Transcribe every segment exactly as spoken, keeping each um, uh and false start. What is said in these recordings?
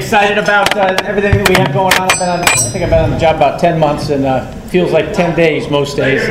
excited about uh, everything that we have going on. I've been on, I think I've been on the job about ten months, and uh, feels like ten days most days.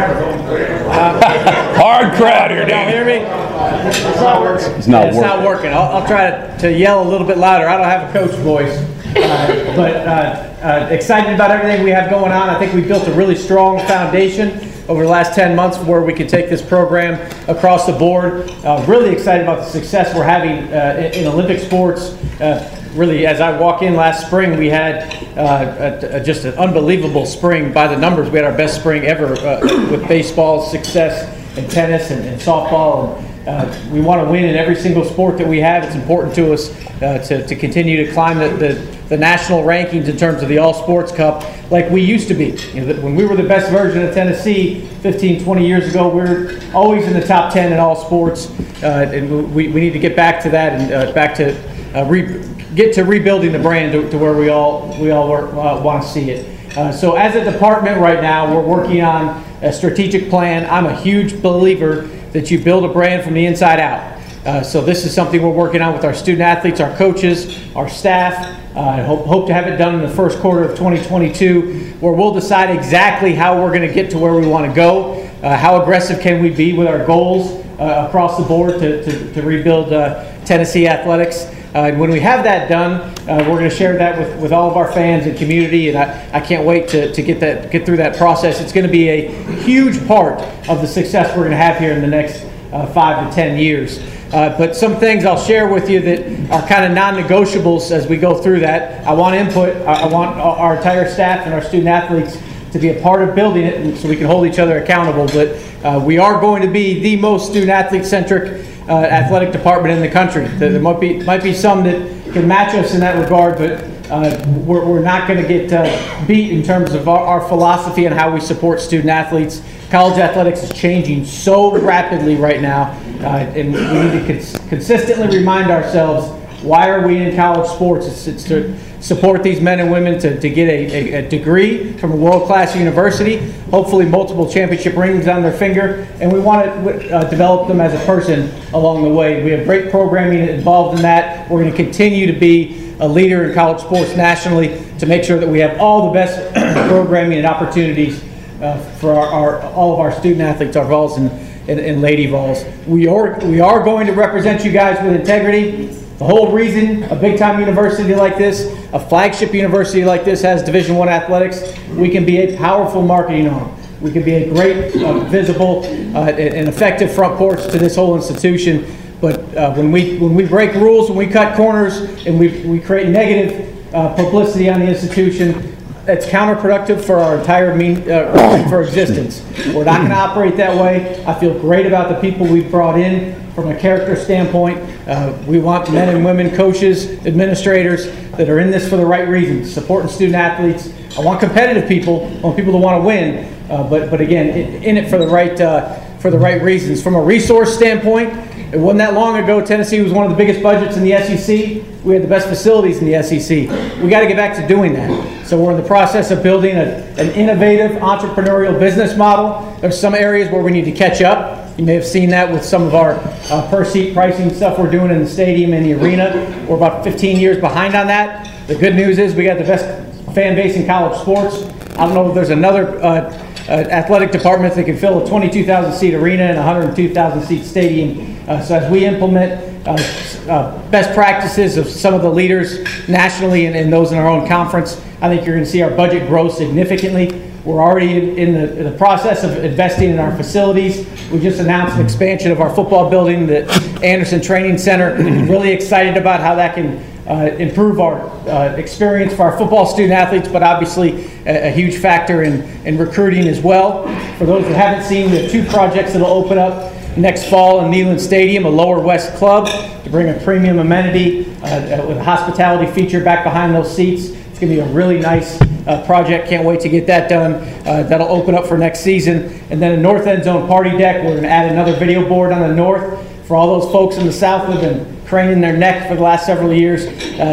Uh, Hard crowd here, Don't Dan. hear me? It's not working. It's not it's working. not working. I'll, I'll try to, to yell a little bit louder. I don't have a coach voice, uh, but uh, uh, excited about everything we have going on. I think we built a really strong foundation over the last ten months where we can take this program across the board. Uh, really excited about the success we're having uh, in, in Olympic sports. Uh, really, as I walk in last spring, we had uh, a, a, just an unbelievable spring by the numbers. We had our best spring ever uh, with baseball success and tennis and, and softball. And, uh, we want to win in every single sport that we have. It's important to us uh, to, to continue to climb the, the, the national rankings in terms of the All Sports Cup like we used to be. You know, when we were the best version of Tennessee fifteen, twenty years ago, we were always in the top ten in all sports. Uh, and we, we need to get back to that and uh, back to uh, re get to rebuilding the brand to, to where we all, we all uh, want to see it. Uh, so as a department right now, we're working on a strategic plan. I'm a huge believer that you build a brand from the inside out. Uh, so this is something we're working on with our student athletes, our coaches, our staff. I uh, hope, hope to have it done in the first quarter of twenty twenty-two, where we'll decide exactly how we're going to get to where we want to go. Uh, how aggressive can we be with our goals uh, across the board to, to, to rebuild uh, Tennessee athletics. Uh, and when we have that done, uh, we're going to share that with, with all of our fans and community, and I, I can't wait to, to get that get through that process. It's going to be a huge part of the success we're going to have here in the next uh, five to ten years. Uh, but some things I'll share with you that are kind of non-negotiables as we go through that. I want input. I, I want our entire staff and our student athletes to be a part of building it, and so we can hold each other accountable. But uh, we are going to be the most student athlete-centric Uh, athletic department in the country. There might be might be some that can match us in that regard, but uh, we're, we're not going to get uh, beat in terms of our, our philosophy and how we support student athletes. College athletics is changing so rapidly right now, uh, and we need to cons consistently remind ourselves, why are we in college sports? It's, it's to support these men and women to, to get a, a, a degree from a world-class university, hopefully multiple championship rings on their finger, and we want to uh, develop them as a person along the way. We have great programming involved in that. We're going to continue to be a leader in college sports nationally to make sure that we have all the best programming and opportunities uh, for our, our, all of our student athletes, our Vols and, and, and Lady Vols. We are, we are going to represent you guys with integrity. The whole reason a big-time university like this, a flagship university like this has Division One athletics, we can be a powerful marketing arm. We can be a great, uh, visible, uh, and effective front porch to this whole institution. But uh, when we when we break rules, when we cut corners, and we we create negative uh, publicity on the institution, it's counterproductive for our entire mean uh, for existence. We're not going to operate that way. I feel great about the people we've brought in. From a character standpoint, uh, we want men and women, coaches, administrators that are in this for the right reasons, supporting student athletes. I want competitive people. I want people to want to win, uh, but but again, in, in it for the right uh, for the right reasons. From a resource standpoint, it wasn't that long ago Tennessee was one of the biggest budgets in the S E C. We had the best facilities in the S E C. We got to get back to doing that. So we're in the process of building a, an innovative entrepreneurial business model. There's some areas where we need to catch up. You may have seen that with some of our uh, per seat pricing stuff we're doing in the stadium and the arena. We're about fifteen years behind on that. The good news is we got the best fan base in college sports. I don't know if there's another uh, uh, athletic department that can fill a twenty-two thousand seat arena and a one hundred two thousand seat stadium. Uh, so as we implement uh, uh, best practices of some of the leaders nationally and, and those in our own conference, I think you're going to see our budget grow significantly. We're already in, in, the, in the process of investing in our facilities. We just announced an expansion of our football building, the Anderson Training Center. Really excited about how that can uh, improve our uh, experience for our football student athletes, but obviously a, a huge factor in, in recruiting as well. For those that haven't seen, we have two projects that will open up next fall in Neyland Stadium, a Lower West club, to bring a premium amenity uh, with a hospitality feature back behind those seats. It's going to be a really nice uh, project. Can't wait to get that done. Uh, that'll open up for next season. And then a north end zone party deck. We're going to add another video board on the north for all those folks in the south who've been craning their neck for the last several years.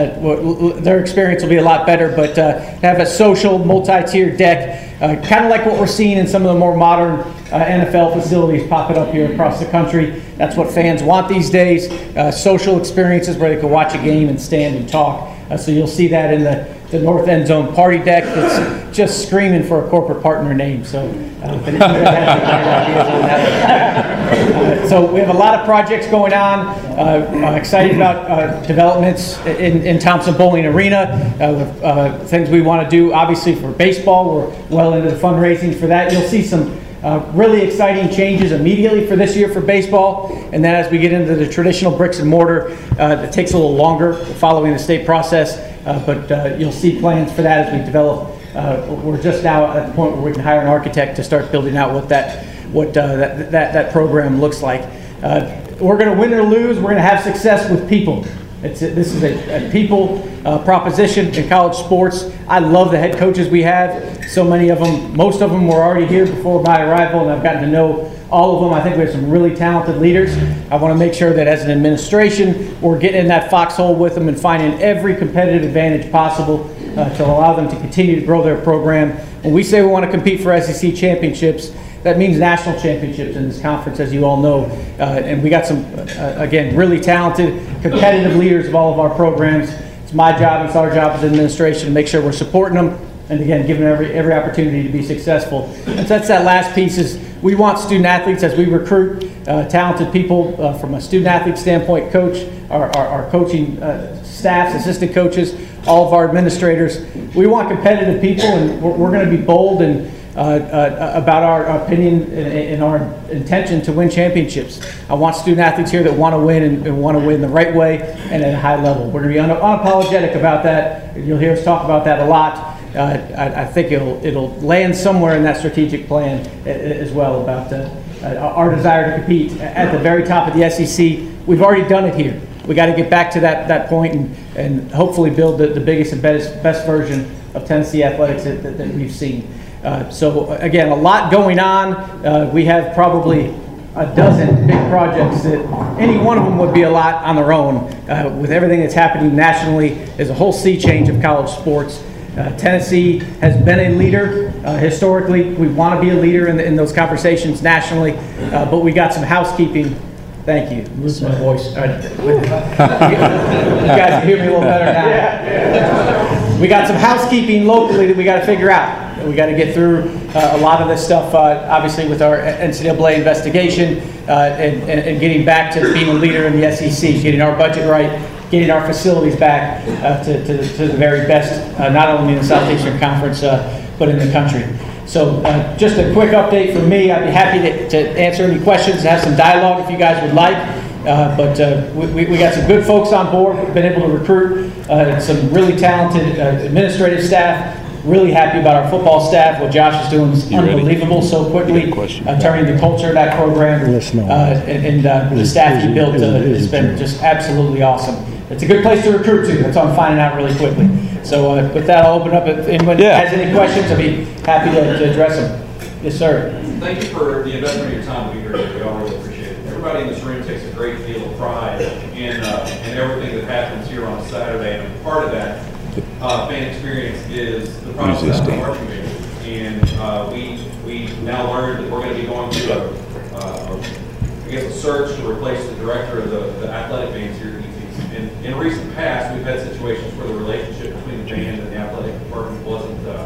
Uh, their experience will be a lot better, but uh, have a social multi-tiered deck, uh, kind of like what we're seeing in some of the more modern uh, N F L facilities popping up here across the country. That's what fans want these days, uh, social experiences where they can watch a game and stand and talk. Uh, so you'll see that in the, the north end zone party deck that's just screaming for a corporate partner name. So, uh, if anyone has any ideas on that. Uh, so we have a lot of projects going on. Uh, uh, excited about uh, developments in, in Thompson Bowling Arena. Uh, with, uh, things we want to do, obviously for baseball. We're well into the fundraising for that. You'll see some Uh, really exciting changes immediately for this year for baseball, and then as we get into the traditional bricks and mortar, uh, it takes a little longer following the state process, uh, but uh, you'll see plans for that as we develop. Uh, we're just now at the point where we can hire an architect to start building out what that what uh, that, that that program looks like. Uh, we're going to win or lose. We're going to have success with people. It's a, this is a, a people uh, proposition in college sports. I love the head coaches we have. So many of them, most of them were already here before my arrival, and I've gotten to know all of them. I think we have some really talented leaders. I want to make sure that as an administration, we're getting in that foxhole with them and finding every competitive advantage possible uh, to allow them to continue to grow their program. When we say we want to compete for S E C championships, that means national championships in this conference, as you all know. Uh, and we got some, uh, again, really talented, competitive leaders of all of our programs. It's my job, it's our job as administration to make sure we're supporting them, and again, giving them every, every opportunity to be successful. And so that's that last piece is we want student athletes as we recruit uh, talented people uh, from a student athlete standpoint, coach, our, our, our coaching uh, staffs, assistant coaches, all of our administrators. We want competitive people, and we're, we're going to be bold and Uh, uh, about our opinion and, and our intention to win championships. I want student athletes here that want to win and, and want to win the right way and at a high level. We're going to be un unapologetic about that. You'll hear us talk about that a lot. Uh, I, I think it'll it'll land somewhere in that strategic plan as well about uh, uh, our desire to compete at the very top of the S E C. We've already done it here. We got to get back to that that point and and hopefully build the, the biggest and best best version of Tennessee athletics that, that, that we've seen. Uh, so again, a lot going on. Uh, we have probably a dozen big projects that any one of them would be a lot on their own. Uh, with everything that's happening nationally, there's a whole sea change of college sports. Uh, Tennessee has been a leader uh, historically. We want to be a leader in, the, in those conversations nationally, uh, but we got some housekeeping. Thank you. Lose my voice. All right. You guys can hear me a little better now. We got some housekeeping locally that we got to figure out. We got to get through uh, a lot of this stuff, uh, obviously, with our N C double A investigation uh, and, and, and getting back to being a leader in the S E C, getting our budget right, getting our facilities back uh, to, to, to the very best, uh, not only in the Southeastern Conference, uh, but in the country. So uh, just a quick update from me. I'd be happy to, to answer any questions and have some dialogue if you guys would like. Uh, but uh, we, we got some good folks on board. We've been able to recruit uh, some really talented uh, administrative staff. Really happy about our football staff. What Josh is doing is unbelievable so quickly, uh, turning the culture of that program. Uh, and and uh, the staff he built uh, has been just absolutely awesome. It's a good place to recruit to. That's what I'm finding out really quickly. So uh, with that, I'll open up. If anyone yeah. has any questions, I'd be happy to, to address them. Yes, sir. Thank you for the investment of your time to be here today. We all really appreciate it. Everybody in this room takes a great deal of pride in, uh, in everything that happens here on Saturday. And part of that Uh, fan experience is the process of the marching band, and uh, we we now learned that we're going to be going through a, uh, I guess a search to replace the director of the, the athletic bands here at E T C. In, in recent past, we've had situations where the relationship between the band and the athletic department wasn't. Uh,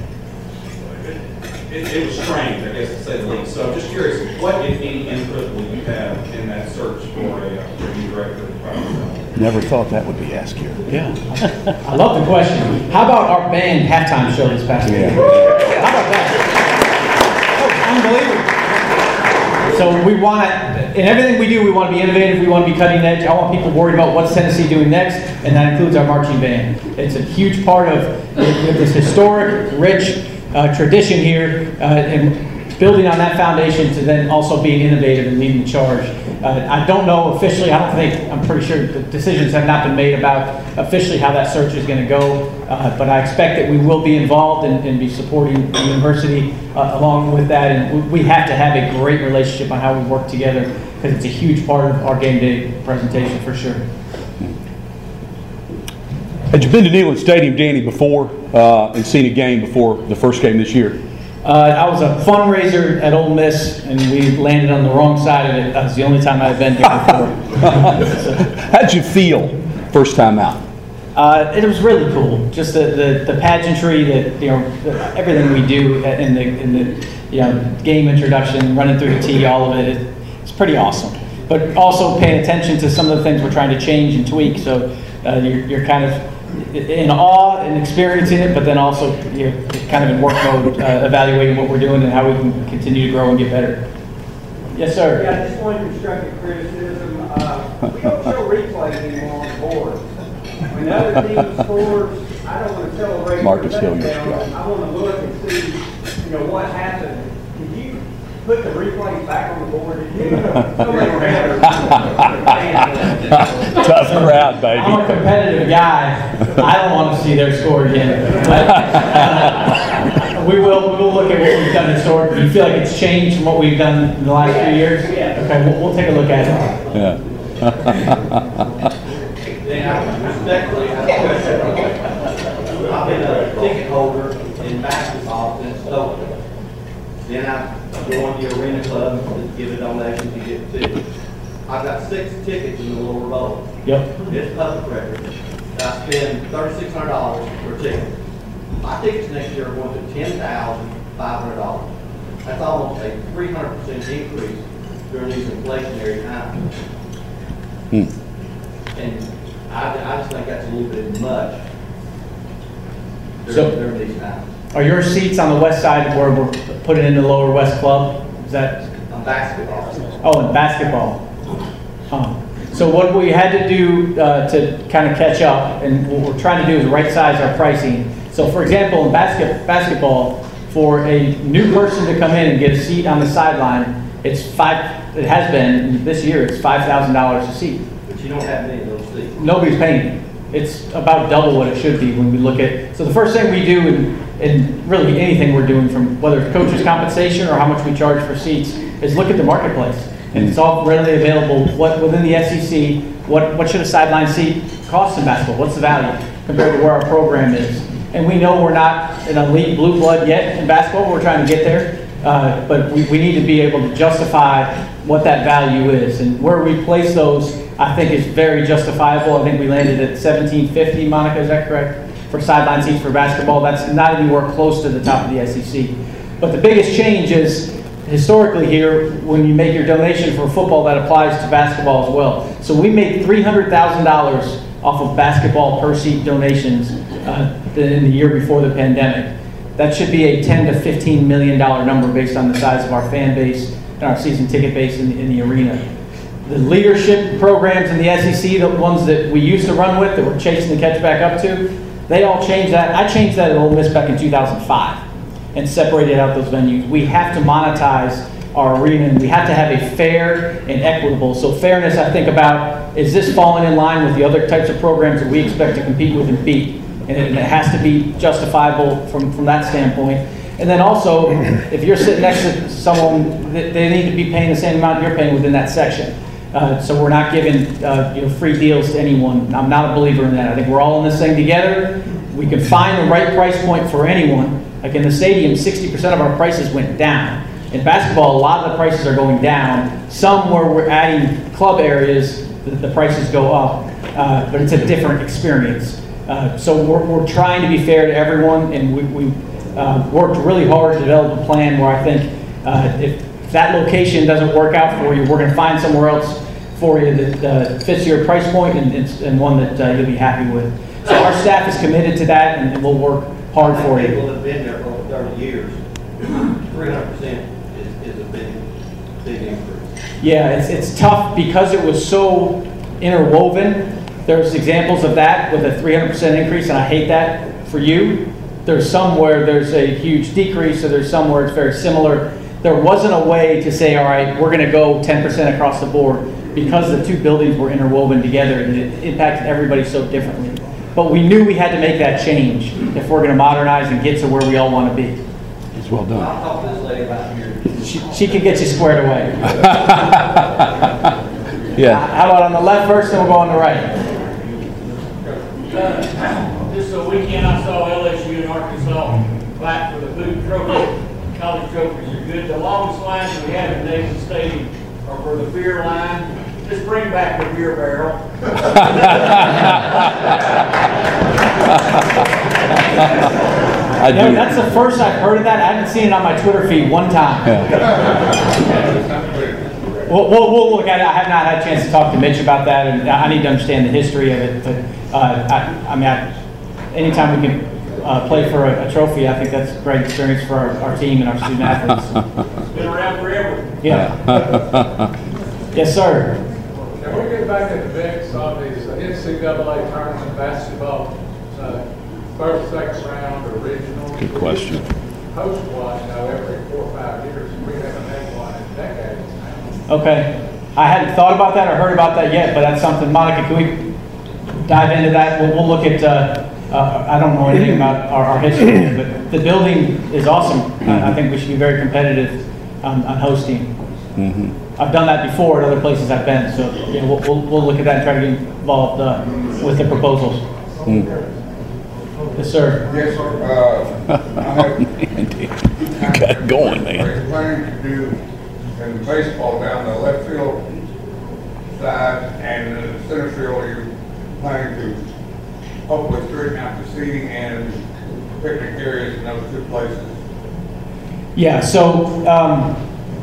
it, it was strained, I guess to say the least. So I'm just curious, what if any input will you have in that search for a, uh, for a new director of the department? Never thought that would be asked here. Yeah. I love the question. How about our band halftime show this past week? Yeah. How about that? Oh, unbelievable. So we want to, in everything we do, we want to be innovative, we want to be cutting edge. I want people worried about what's Tennessee doing next, and that includes our marching band. It's a huge part of this historic, rich uh, tradition here, uh, and building on that foundation to then also being innovative and leading the charge. Uh, I don't know officially, I don't think, I'm pretty sure the decisions have not been made about officially how that search is going to go, uh, but I expect that we will be involved and, and be supporting the university uh, along with that, and we have to have a great relationship on how we work together because it's a huge part of our game day presentation for sure. Had you been to Neyland Stadium, Danny, before uh, and seen a game before the first game this year? Uh, I was a fundraiser at Ole Miss, and we landed on the wrong side of it. That was the only time I've been here before. So. How'd you feel first time out? Uh, it was really cool. Just the, the, the pageantry, that you know, the, everything we do in the in the you know game introduction, running through the tee, all of it, it, it's pretty awesome. But also paying attention to some of the things we're trying to change and tweak. So uh, you're, you're kind of in awe and experiencing it, but then also you're kind of in work mode, uh, evaluating what we're doing and how we can continue to grow and get better. Yes, sir. Yeah, just one constructive criticism. Uh, we don't show replays anymore on the board. When the other team scores, I don't want to celebrate. Marcus the Hilliard. touchdown. I want to look and see, you know, what happened. Did you put the replays back on the board? Did you? Somebody ran Tough crowd, baby. I'm a competitive guy. I don't want to see their score again. But, uh, we will we will look at what we've done historically. Do you feel like it's changed from what we've done in the last few years? Yeah. Okay, we'll, we'll take a look at it. Yeah. Respectfully, I have a question. I've been a ticket holder in basketball since Stoughton. Then I joined the Arena Club to give a donation to get tickets. I've got six tickets in the lower bowl. Yep. It's public record. I spend thirty-six hundred dollars for a ticket. My tickets next year are going to ten thousand five hundred dollars. That's almost a three hundred percent increase during these inflationary times. Hmm. And I, I just think that's a little bit much So- during, during these times. Are your seats on the west side where we're putting in the lower west club? Is that? On basketball. Oh, in basketball. Huh. So what we had to do uh, to kind of catch up, and what we're trying to do is right size our pricing. So for example, in basket, basketball, for a new person to come in and get a seat on the sideline, it's five, it has been, this year, it's five thousand dollars a seat. But you don't have many of those seats. Nobody's paying it. It's about double what it should be when we look at, so the first thing we do in, in really anything we're doing, from whether it's coaches' compensation or how much we charge for seats, is look at the marketplace. And it's all readily available, what within the S E C, what, what should a sideline seat cost in basketball? What's the value compared to where our program is? And we know we're not an elite blue blood yet in basketball, we're trying to get there, uh, but we, we need to be able to justify what that value is. And where we place those, I think, is very justifiable. I think we landed at seventeen fifty, Monica, is that correct? For sideline seats for basketball, that's not anywhere close to the top of the S E C. But the biggest change is, historically here, when you make your donation for football, that applies to basketball as well. So we made three hundred thousand dollars off of basketball per seat donations uh, in the year before the pandemic. That should be a ten to fifteen million dollar number based on the size of our fan base and our season ticket base in, in the arena. The leadership programs in the S E C, the ones that we used to run with, that we're chasing to catch back up to, they all changed that. I changed that at Ole Miss back in two thousand five and separated out those venues. We have to monetize our arena, and we have to have a fair and equitable. So fairness, I think about, is this falling in line with the other types of programs that we expect to compete with and beat? And it, and it has to be justifiable from, from that standpoint. And then also, if you're sitting next to someone, they, they need to be paying the same amount you're paying within that section. Uh, so we're not giving uh, you know, free deals to anyone. I'm not a believer in that. I think we're all in this thing together. We can find the right price point for anyone. Like in the stadium, sixty percent of our prices went down. In basketball, a lot of the prices are going down. Some where we're adding club areas, the, the prices go up. Uh, but it's a different experience. Uh, so we're, we're trying to be fair to everyone, and we, we uh, worked really hard to develop a plan where I think uh, if that location doesn't work out for you, we're going to find somewhere else for you that uh, fits your price point and, and one that uh, you'll be happy with. So our staff is committed to that, and we'll work hard for you. People have been there for over thirty years. three hundred percent is, is a big, big increase. Yeah, it's, it's tough because it was so interwoven. There's examples of that with a three hundred percent increase, and I hate that for you. There's some where there's a huge decrease, so there's some where it's very similar. There wasn't a way to say, all right, we're going to go ten percent across the board, because the two buildings were interwoven together and it impacted everybody so differently. But we knew we had to make that change if we're going to modernize and get to where we all want to be. It's well done. I'll talk to this lady about here. She, she can get you squared away. Yeah. How about on the left first, then we'll go on the right? Uh, Just a weekend, I saw L S U and Arkansas fight for the boot trophy. College trophies are good. The longest lines we have in Navy Stadium are for the beer line just bring back the beer barrel. I No, do. that's the first I've heard of that. I haven't seen it on my Twitter feed one time. We'll, we'll, we'll look at it. I have not had a chance to talk to Mitch about that, and I need to understand the history of it. But uh, I, I mean, I, anytime we can uh, play for a, a trophy, I think that's a great experience for our, our team and our student athletes. It's been around forever. Yeah. Yes, sir. Can we get back in the mix on these N C double A tournament basketball, uh, first, second round, or regional? Good question. Host one, you know, every four or five years, we haven't had one in decades now. Okay. I hadn't thought about that or heard about that yet, but that's something, Monica, can we dive into that? We'll, we'll look at, uh, uh, I don't know anything about our, our history, but the building is awesome. I, I think we should be very competitive on, on hosting. Mm-hmm. I've done that before at other places I've been, so yeah, we'll, we'll, we'll look at that and try to get involved uh, with the proposals. Mm. Yes, sir. Yes, sir. Uh, I have. You got it going, man. We're planning to do in baseball down the left field side and the center field, you're planning to hopefully straighten out the seating and picnic areas in those two places. Yeah, so um,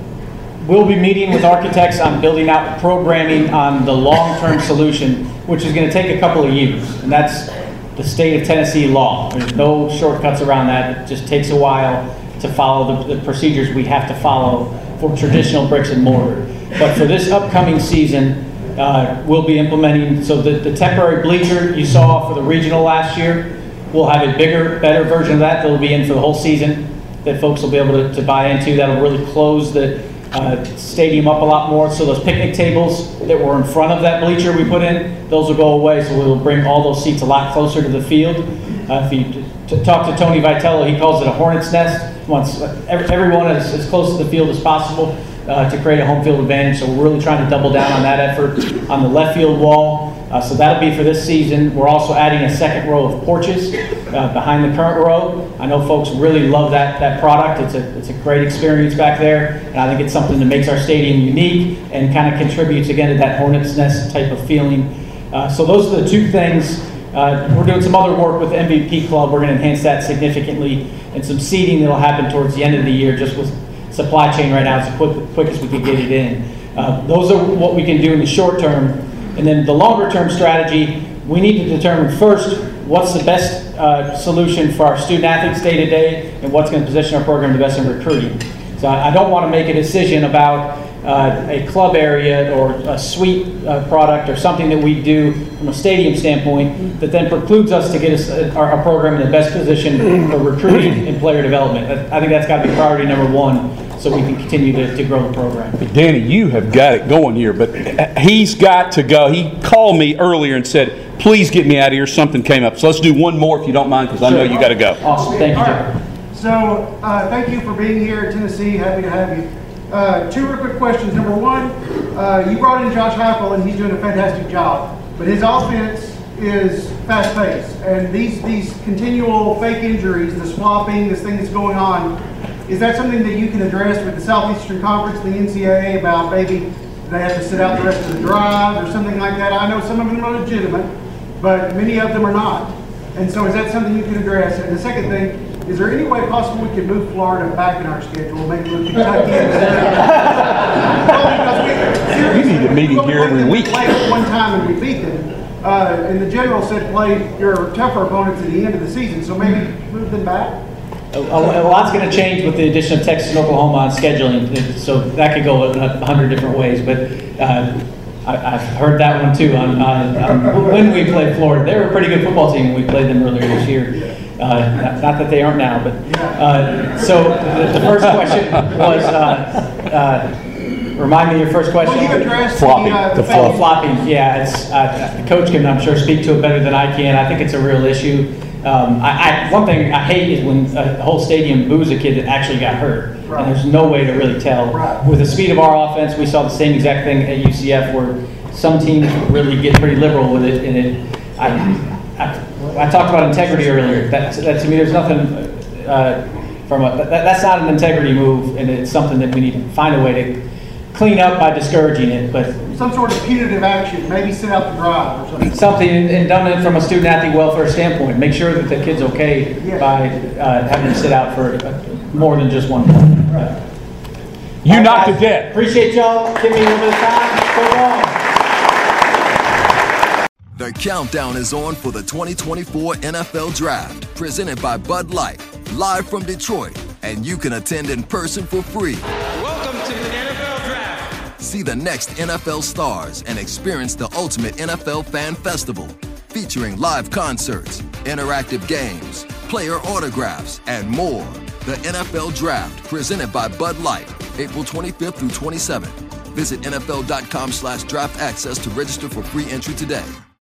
we'll be meeting with architects on building out programming on the long-term solution, which is going to take a couple of years, and that's the state of Tennessee law. There's no shortcuts around that. It just takes a while to follow the, the procedures we have to follow for traditional bricks and mortar. But for this upcoming season, uh, we'll be implementing, so the, the temporary bleacher you saw for the regional last year, we'll have a bigger, better version of that that'll be in for the whole season that folks will be able to, to buy into. That'll really close the uh, stadium up a lot more. So those picnic tables that were in front of that bleacher we put in, those will go away. So we'll bring all those seats a lot closer to the field. Uh, if you t- t- talk to Tony Vitello, he calls it a hornet's nest. Wants every, everyone as, as close to the field as possible uh, to create a home field advantage. So we're really trying to double down on that effort on the left field wall. Uh, so that'll be for this season. We're also adding a second row of porches uh, behind the current row. I know folks really love that that product. It's a it's a great experience back there, and I think it's something that makes our stadium unique and kind of contributes again to that hornet's nest type of feeling. Uh, so those are the two things. Uh, we're doing some other work with the M V P Club. We're going to enhance that significantly, and some seating that'll happen towards the end of the year. Just with supply chain right now, it's the quick, quickest we could get it in. Uh, those are what we can do in the short term. And then the longer term strategy, we need to determine first what's the best uh, solution for our student athletes day to day and what's going to position our program the best in recruiting. So I, I don't want to make a decision about uh, a club area or a suite uh, product or something that we do from a stadium standpoint that then precludes us to get us, uh, our, our program in the best position for recruiting and player development. I think that's got to be priority number one, so we can continue to, to grow the program. Danny, you have got it going here, but he's got to go. He called me earlier and said, please get me out of here. Something came up. So let's do one more if you don't mind, because I know you got to go. Awesome. Thank you, Joe. So, uh, thank you for being here at Tennessee. Happy to have you. Uh, two real quick questions. Number one, uh, you brought in Josh Heupel, and he's doing a fantastic job. But his offense is fast-paced, and these these continual fake injuries, the swapping, this thing that's going on, is that something that you can address with the Southeastern Conference, the N C double A, about maybe they have to sit out the rest of the drive or something like that? I know some of them are legitimate, but many of them are not. And so is that something you can address? And the second thing, is there any way possible we could move Florida back in our schedule, maybe move Kentucky? Well, You need a meeting we here every week. We played one time and we beat them. Uh, and the general said play your tougher opponents at the end of the season, so maybe move them back? A, a lot's going to change with the addition of Texas and Oklahoma on scheduling, so that could go a hundred different ways. But uh, I, I've heard that one too. On, on, on when we played Florida, they were a pretty good football team when we played them earlier this year. Uh, not, not that they aren't now, but uh, so the, the first question was. Uh, uh, Remind me your first question. Well, you addressed Flopping. the, uh, The the flop. Oh, flopping. Yeah, it's uh, the coach can, I'm sure, speak to it better than I can. I think it's a real issue. Um, I, I, one thing I hate is when a whole stadium boos a kid that actually got hurt, Right. and there's no way to really tell. Right. With the speed of our offense, we saw the same exact thing at U C F, where some teams really get pretty liberal with it. And it, I, I, I talked about integrity earlier. That, that to me, there's nothing uh, from a. That, that's not an integrity move, and it's something that we need to find a way to clean up by discouraging it, but some sort of punitive action, maybe sit out the drive or something. Something, and and done it from a student athlete welfare standpoint, make sure that the kid's okay Yeah. by uh, having them sit out for uh, more than just one play. Right. You All knocked right, it dead. Appreciate y'all, give me a little bit of time, so long. The countdown is on for the twenty twenty-four N F L Draft, presented by Bud Light, live from Detroit, and you can attend in person for free. Welcome to the N F L Draft. See the next N F L stars and experience the ultimate N F L fan festival, featuring live concerts, interactive games, player autographs, and more. The N F L Draft, presented by Bud Light, April twenty-fifth through twenty-seventh. Visit N F L dot com slash draft access to register for free entry today.